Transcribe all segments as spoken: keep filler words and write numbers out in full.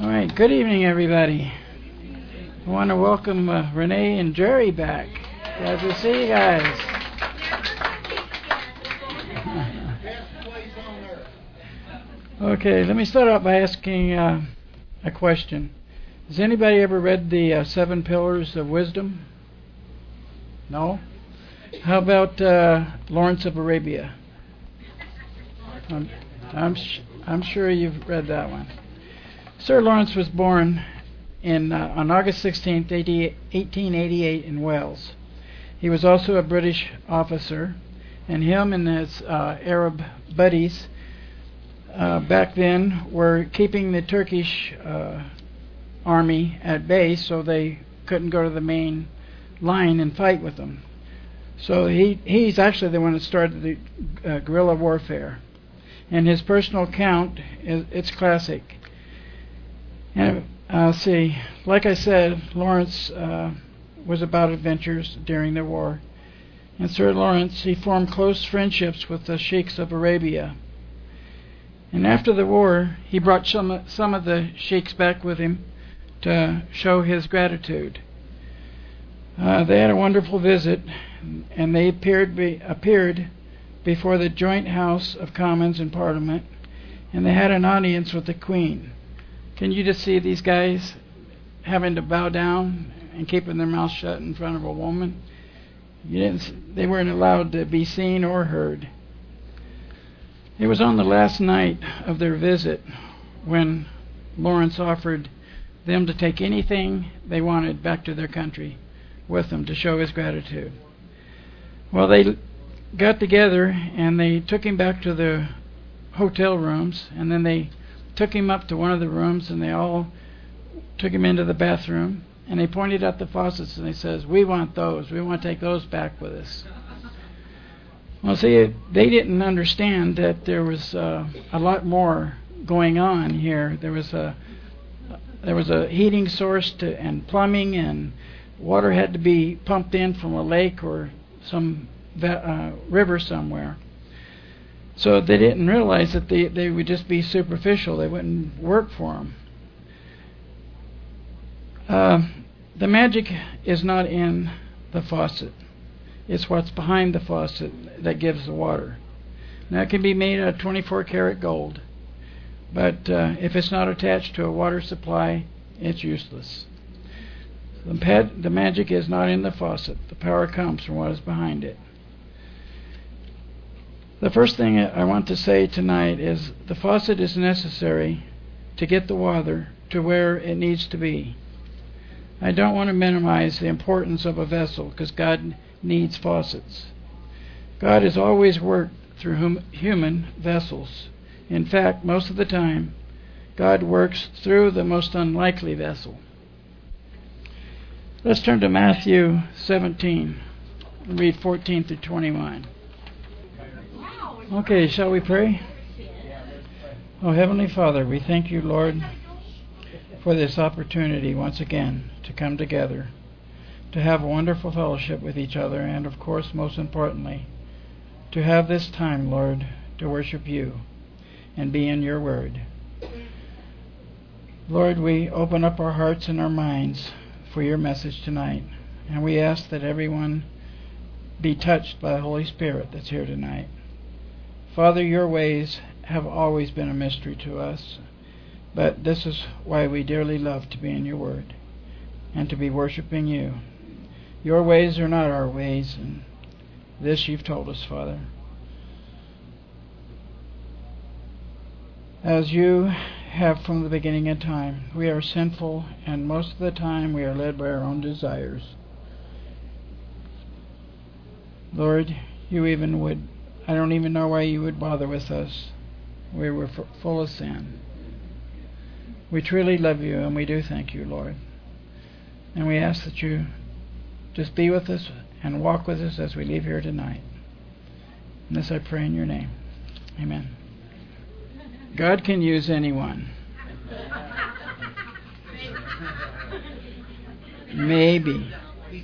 All right, good evening, everybody. I want to welcome uh, Renee and Jerry back. Glad to see you guys. Okay, let me start out by asking uh, a question. Has anybody ever read the uh, Seven Pillars of Wisdom? No? How about uh, Lawrence of Arabia? Um, I'm sh- I'm sure you've read that one. Sir Lawrence was born in uh, on August sixteenth, eighteen eighty-eight in Wales. He was also a British officer, and him and his uh, Arab buddies uh, back then were keeping the Turkish uh, army at bay so they couldn't go to the main line and fight with them. So he he's actually the one that started the uh, guerrilla warfare. And his personal account, is, it's classic. And uh, see, like I said, Lawrence uh, was about adventures during the war. And Sir Lawrence, he formed close friendships with the sheikhs of Arabia. And after the war, he brought some some of the sheikhs back with him to show his gratitude. Uh, they had a wonderful visit, and they appeared be, appeared before the joint House of Commons and Parliament, and they had an audience with the Queen. Can you just see these guys having to bow down and keeping their mouth shut in front of a woman? You didn't. They weren't allowed to be seen or heard. It was on the last night of their visit when Lawrence offered them to take anything they wanted back to their country with them to show his gratitude. Well, they got together and they took him back to the hotel rooms, and then they took him up to one of the rooms, and they all took him into the bathroom, and they pointed at the faucets and they says, "We want those. We want to take those back with us." Well, see, they didn't understand that there was uh, a lot more going on here. There was a there was a heating source to, and plumbing, and water had to be pumped in from a lake or some uh, river somewhere. So they didn't realize that they, they would just be superficial. They wouldn't work for them. Uh, the magic is not in the faucet. It's what's behind the faucet that gives the water. Now, it can be made out of twenty-four karat gold, but uh, if it's not attached to a water supply, it's useless. The, pad, the magic is not in the faucet. The power comes from what is behind it. The first thing I want to say tonight is the faucet is necessary to get the water to where it needs to be. I don't want to minimize the importance of a vessel, because God needs faucets. God has always worked through hum- human vessels. In fact, most of the time, God works through the most unlikely vessel. Let's turn to Matthew seventeen and read fourteen through twenty-one. Okay, shall we pray? Oh, Heavenly Father, we thank you, Lord, for this opportunity once again to come together, to have a wonderful fellowship with each other, and of course, most importantly, to have this time, Lord, to worship you and be in your word. Lord, we open up our hearts and our minds for your message tonight, and we ask that everyone be touched by the Holy Spirit that's here tonight. Father, your ways have always been a mystery to us, but this is why we dearly love to be in your word and to be worshiping you. Your ways are not our ways, and this you've told us, Father. As you have from the beginning of time, we are sinful, and most of the time we are led by our own desires. Lord, you even would I don't even know why you would bother with us. We were f- full of sin. We truly love you, and we do thank you, Lord. And we ask that you just be with us and walk with us as we leave here tonight. And this I pray in your name. Amen. God can use anyone. Maybe.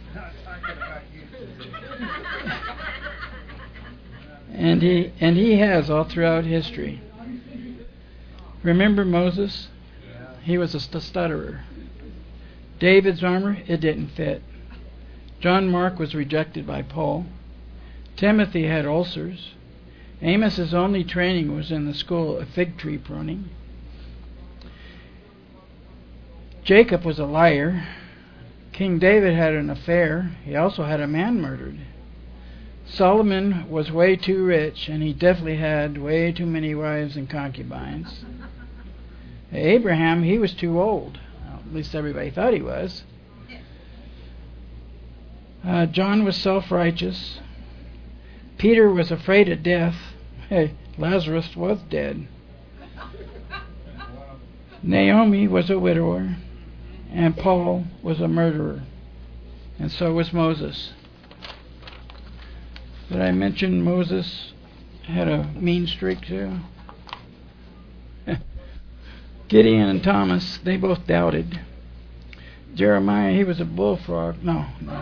And he and he has all throughout history. Remember Moses? he was a st- stutterer. David's armor, it didn't fit. John Mark was rejected by Paul. Timothy had ulcers. Amos's only training was in the school of fig tree pruning. Jacob was a liar. King David had an affair. He also had a man murdered. Solomon was way too rich, and he definitely had way too many wives and concubines. Abraham, he was too old. Well, at least everybody thought he was. Uh, John was self-righteous. Peter was afraid of death. Hey, Lazarus was dead. Naomi was a widower, and Paul was a murderer, and so was Moses. Did I mention Moses had a mean streak too? Gideon and Thomas, they both doubted. Jeremiah, he was a bullfrog. No, no.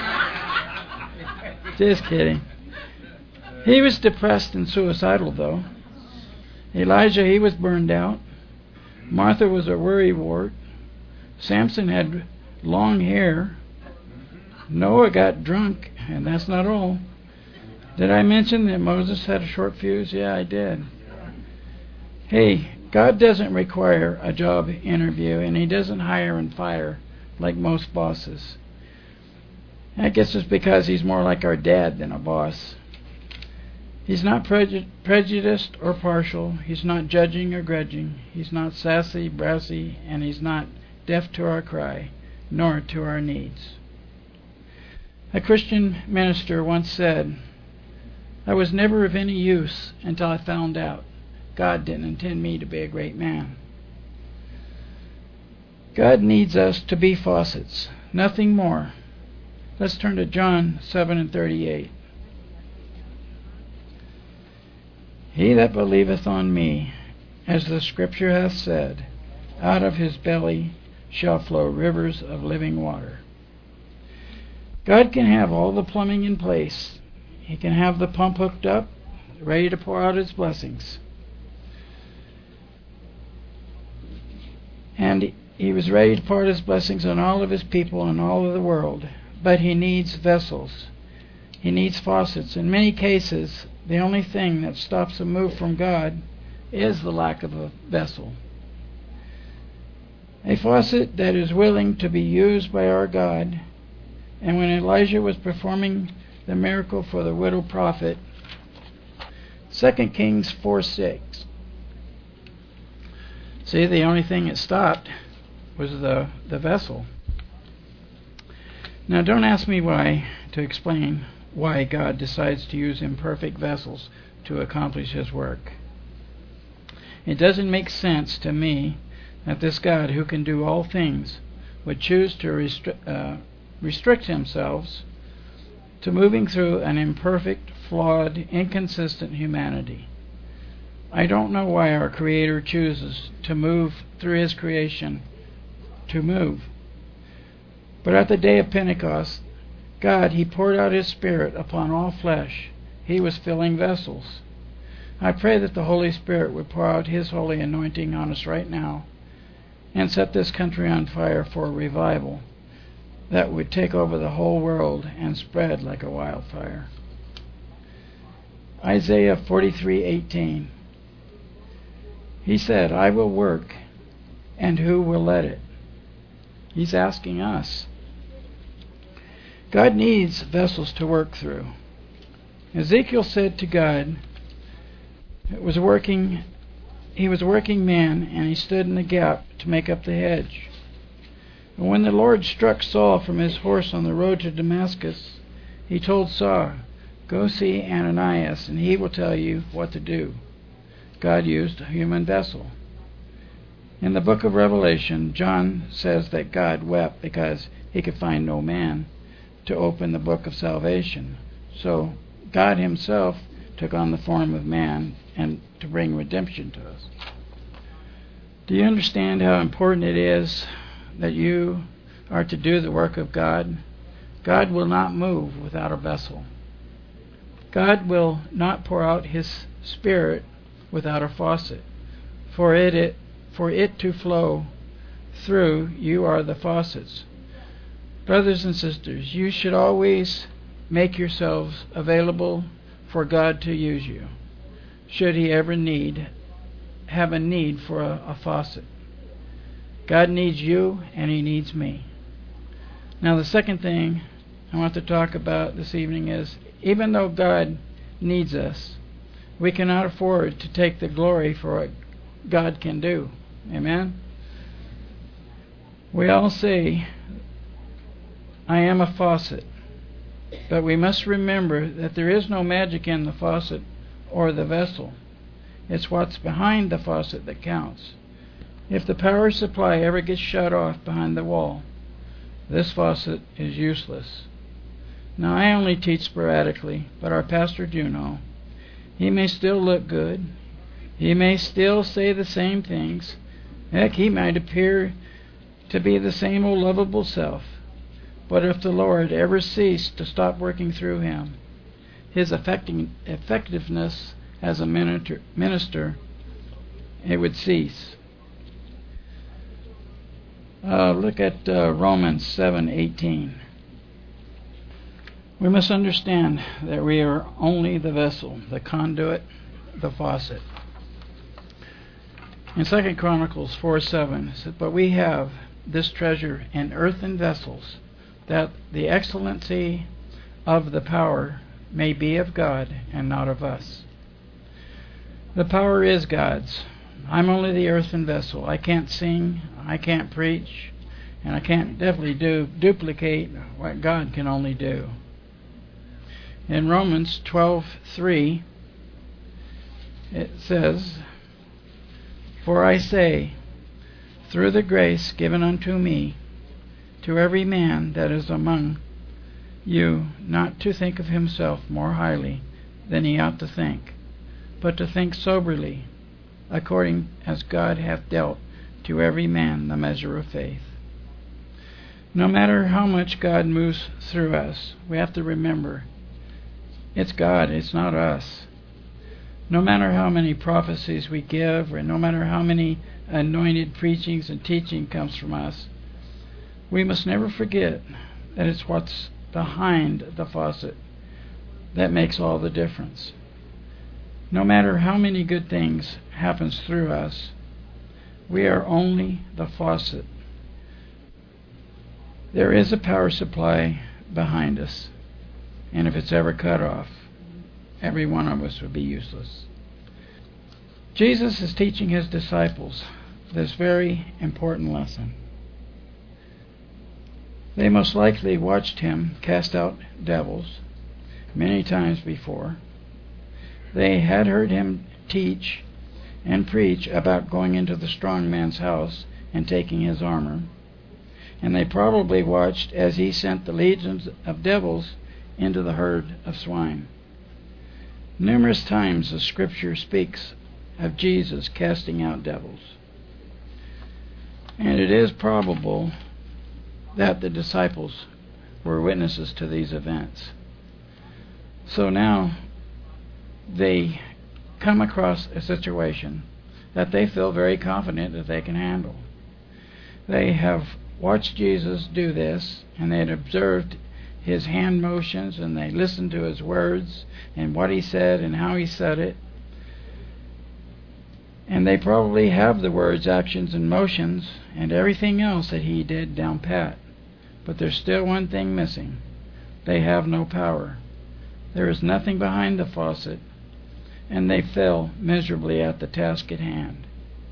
Just kidding. He was depressed and suicidal, though. Elijah, he was burned out. Martha was a worrywart. Samson had long hair. Noah got drunk, and that's not all. Did I mention that Moses had a short fuse? Yeah, I did. Hey, God doesn't require a job interview, and He doesn't hire and fire like most bosses. I guess it's because He's more like our dad than a boss. He's not preju- prejudiced or partial. He's not judging or grudging. He's not sassy, brassy, and He's not deaf to our cry, nor to our needs. A Christian minister once said, "I was never of any use until I found out God didn't intend me to be a great man." God needs us to be faucets, nothing more. Let's turn to John seven and thirty-eight. He that believeth on me, as the Scripture hath said, out of his belly shall flow rivers of living water. God can have all the plumbing in place. He can have the pump hooked up, ready to pour out His blessings. And He was ready to pour out His blessings on all of His people and all of the world. But He needs vessels. He needs faucets. In many cases, the only thing that stops a move from God is the lack of a vessel. A faucet that is willing to be used by our God. And when Elijah was performing the miracle for the widow prophet, Second Kings four six. See, the only thing that stopped was the, the vessel. Now, don't ask me why to explain why God decides to use imperfect vessels to accomplish His work. It doesn't make sense to me that this God who can do all things would choose to restri- uh, restrict Himself to moving through an imperfect, flawed, inconsistent humanity. I don't know why our Creator chooses to move through His creation to move. But at the day of Pentecost, God, He poured out His Spirit upon all flesh. He was filling vessels. I pray that the Holy Spirit would pour out His holy anointing on us right now and set this country on fire for a revival that would take over the whole world and spread like a wildfire. Isaiah forty-three eighteen. He said, "I will work, and who will let it?" He's asking us. God needs vessels to work through. Ezekiel said to God, it was working, he was a working man, and he stood in the gap to make up the hedge. And when the Lord struck Saul from his horse on the road to Damascus, He told Saul, "Go see Ananias, and he will tell you what to do." God used a human vessel. In the book of Revelation, John says that God wept because He could find no man to open the book of salvation. So God Himself took on the form of man and to bring redemption to us. Do you understand how important it is that you are to do the work of God? God will not move without a vessel. God will not pour out His Spirit without a faucet. For it, it, for it to flow through, you are the faucets. Brothers and sisters, you should always make yourselves available for God to use you, should He ever need, have a need for a, a faucet. God needs you, and He needs me. Now, the second thing I want to talk about this evening is, even though God needs us, we cannot afford to take the glory for what God can do. Amen? We all say, I am a faucet. But we must remember that there is no magic in the faucet or the vessel. It's what's behind the faucet that counts. If the power supply ever gets shut off behind the wall, this faucet is useless. Now, I only teach sporadically, but our pastor do know. He may still look good. He may still say the same things. Heck, he might appear to be the same old lovable self. But if the Lord ever ceased to stop working through him, his affecting effectiveness as a minister, minister it would cease. Uh, look at uh, Romans seven eighteen. We must understand that we are only the vessel, the conduit, the faucet. In Second Chronicles four seven, it says, but we have this treasure in earthen vessels, that the excellency of the power may be of God and not of us. The power is God's. I'm only the earthen vessel. I can't sing, I can't preach, and I can't definitely do duplicate what God can only do. In Romans twelve three, it says, for I say, through the grace given unto me, to every man that is among you, not to think of himself more highly than he ought to think, but to think soberly, according as God hath dealt to every man the measure of faith. No matter how much God moves through us, we have to remember, it's God, it's not us. No matter how many prophecies we give, or no matter how many anointed preachings and teaching comes from us, we must never forget that it's what's behind the faucet that makes all the difference. No matter how many good things happens through us, we are only the faucet. There is a power supply behind us, and if it's ever cut off, every one of us would be useless. Jesus is teaching his disciples this very important lesson. They most likely watched him cast out devils many times before. They had heard him teach and preach about going into the strong man's house and taking his armor. And they probably watched as he sent the legions of devils into the herd of swine. Numerous times the scripture speaks of Jesus casting out devils. And it is probable that the disciples were witnesses to these events. So now they come across a situation that they feel very confident that they can handle. They have watched Jesus do this, and they had observed his hand motions, and they listened to his words and what he said and how he said it. And they probably have the words, actions, and motions and everything else that he did down pat. But there's still one thing missing. They have no power. There is nothing behind the faucet, and they fail miserably at the task at hand.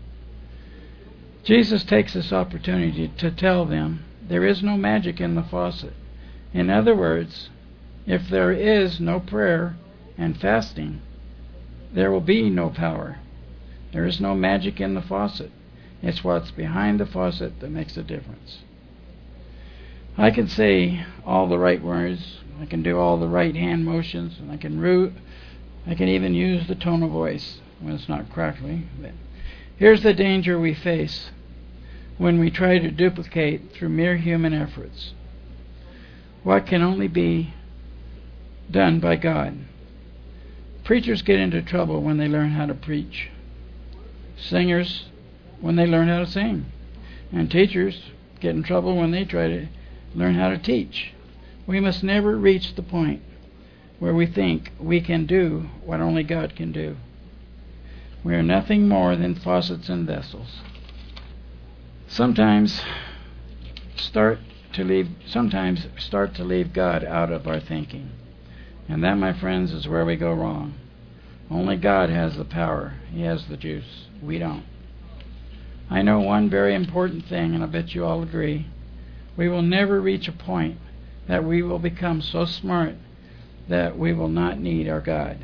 Jesus takes this opportunity to tell them there is no magic in the faucet. In other words, if there is no prayer and fasting, there will be no power. There is no magic in the faucet. It's what's behind the faucet that makes a difference. I can say all the right words, I can do all the right hand motions, and I can root, I can even use the tone of voice when it's not crackly. But here's the danger we face when we try to duplicate through mere human efforts what can only be done by God. Preachers get into trouble when they learn how to preach. Singers when they learn how to sing. And teachers get in trouble when they try to learn how to teach. We must never reach the point where we think we can do what only God can do. We are nothing more than faucets and vessels. Sometimes start to leave sometimes start to leave God out of our thinking. And that, my friends, is where we go wrong. Only God has the power. He has the juice. We don't. I know one very important thing, and I bet you all agree. We will never reach a point that we will become so smart that we will not need our God.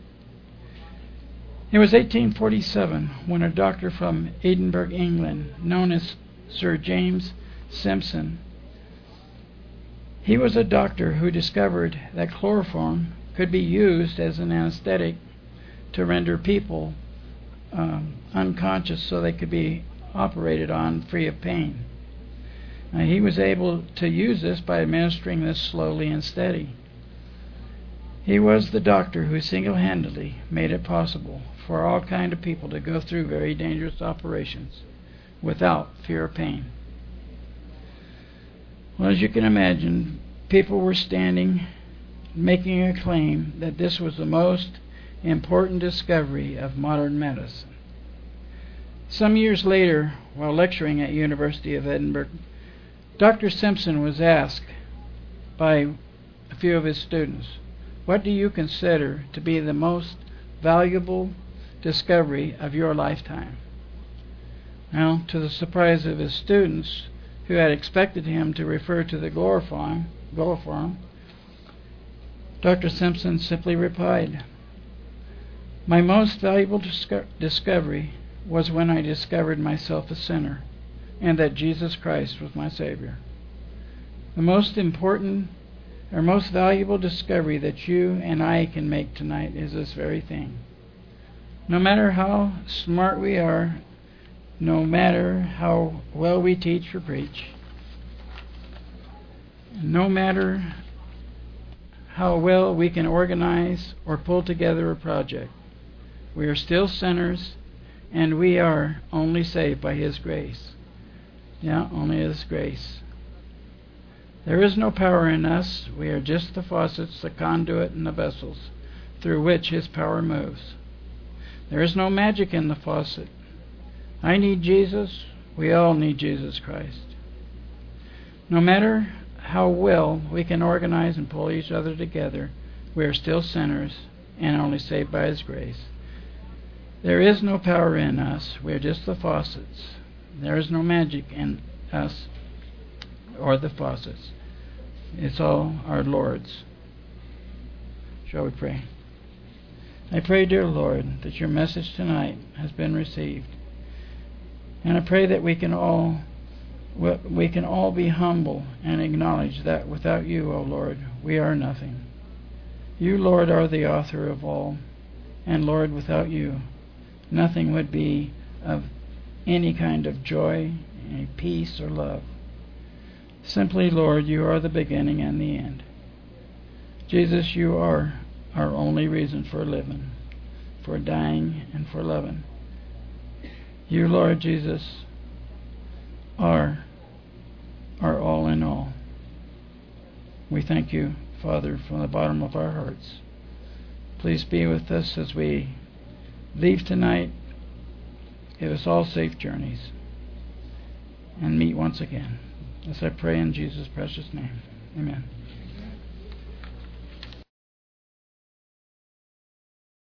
It was eighteen forty-seven when a doctor from Edinburgh, England, known as Sir James Simpson, he was a doctor who discovered that chloroform could be used as an anesthetic to render people um, unconscious so they could be operated on free of pain. Now, he was able to use this by administering this slowly and steady. He was the doctor who single-handedly made it possible for all kind of people to go through very dangerous operations without fear of pain. Well, as you can imagine, people were standing, making a claim that this was the most important discovery of modern medicine. Some years later, while lecturing at University of Edinburgh, Doctor Simpson was asked by a few of his students, "What do you consider to be the most valuable discovery of your lifetime?" Now, to the surprise of his students, who had expected him to refer to the chloroform, chloroform, Doctor Simpson simply replied, "My most valuable disco- discovery was when I discovered myself a sinner and that Jesus Christ was my Savior." The most important or most valuable discovery that you and I can make tonight is this very thing. No matter how smart we are, no matter how well we teach or preach, no matter how well we can organize or pull together a project, we are still sinners, and we are only saved by His grace. Yeah, only His grace. There is no power in us. We are just the faucets, the conduit, and the vessels through which His power moves. There is no magic in the faucet. I need Jesus. We all need Jesus Christ. No matter how well we can organize and pull each other together, we are still sinners and only saved by His grace. There is no power in us. We are just the faucets. There is no magic in us or the faucets. It's all our Lord's. Shall we pray? I pray, dear Lord, that your message tonight has been received. And I pray that we can all we can all be humble and acknowledge that without you, O Lord, we are nothing. You, Lord, are the author of all. And Lord, without you, nothing would be of any kind of joy, any peace, or love. Simply, Lord, you are the beginning and the end. Jesus, you are our only reason for living, for dying, and for loving. You, Lord Jesus, are our all in all. We thank you, Father, from the bottom of our hearts. Please be with us as we leave tonight. Give us all safe journeys and meet once again. As I pray in Jesus' precious name. Amen.